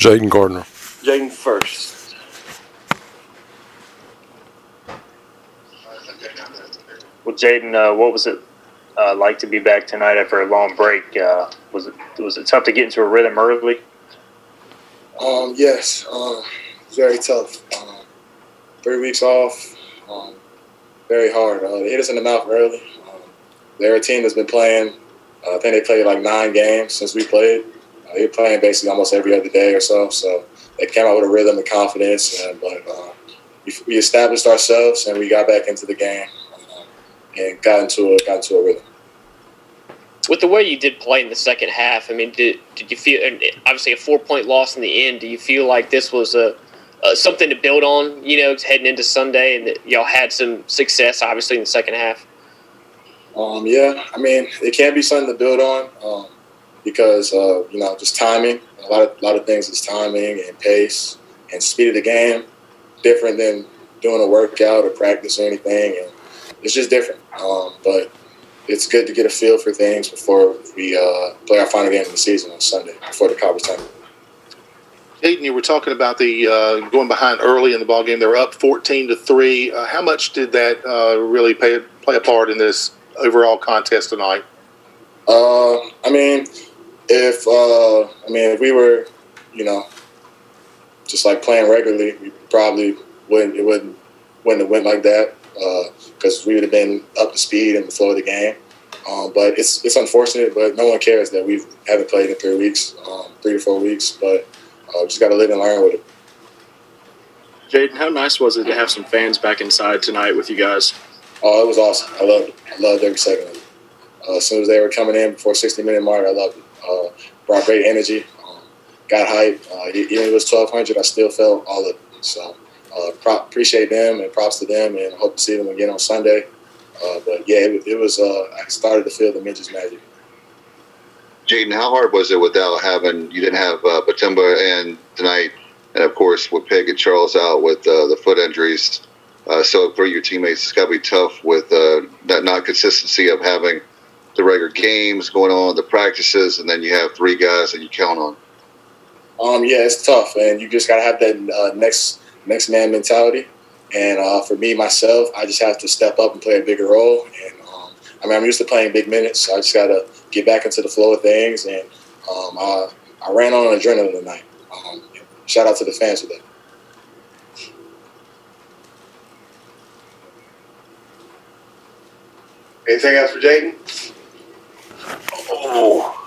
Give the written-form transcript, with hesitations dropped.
Jaden Gardner. Jaden first. Well, Jaden, what was it like to be back tonight after a long break? Was it tough to get into a rhythm early? Yes, very tough. 3 weeks off, very hard. They hit us in the mouth early. They're a team that's been playing. I think they played like 9 games since we played. They're playing basically almost every other day or so. So they came out with a rhythm and confidence. But we established ourselves and we got back into the game and got into a rhythm. With the way you did play in the second half, I mean, did you feel, and obviously a 4-point loss in the end, do you feel like this was something to build on, heading into Sunday, and that y'all had some success, obviously, in the second half? Yeah, I mean, it can be something to build on because, just timing. A lot of things is timing and pace and speed of the game, different than doing a workout or practice or anything. And it's just different. But it's good to get a feel for things before we play our final game of the season on Sunday before the conference tournament. Jaden, you were talking about the going behind early in the ball game. They were up 14-3. How much did that really play a part in this overall contest tonight? If we were, just like playing regularly, we probably wouldn't have went like that because we would have been up to speed in the flow of the game. But it's unfortunate, but no one cares that we haven't played in 3 weeks, 3 to 4 weeks. But we just got to live and learn with it. Jaden, how nice was it to have some fans back inside tonight with you guys? Oh, it was awesome. I loved it. I loved every second of it. As soon as they were coming in before 60-minute mark, I loved it. Brought great energy. Got hype. Even if it was 1,200, I still felt all of it. So appreciate them and props to them, and hope to see them again on Sunday. But yeah, it was. I started to feel the Midget's magic. Jaden, how hard was it without you didn't have Batumba in tonight, and of course with Peg and Charles out with the foot injuries. So for your teammates, it's got to be tough with that not consistency of having the regular games going on, the practices, and then you have 3 guys that you count on. Yeah, it's tough, and you just got to have that next man mentality. And for me, myself, I just have to step up and play a bigger role. And I'm used to playing big minutes, so I just got to get back into the flow of things. And I ran on adrenaline tonight. Shout out to the fans for that. Anything else for Jaden? Oh.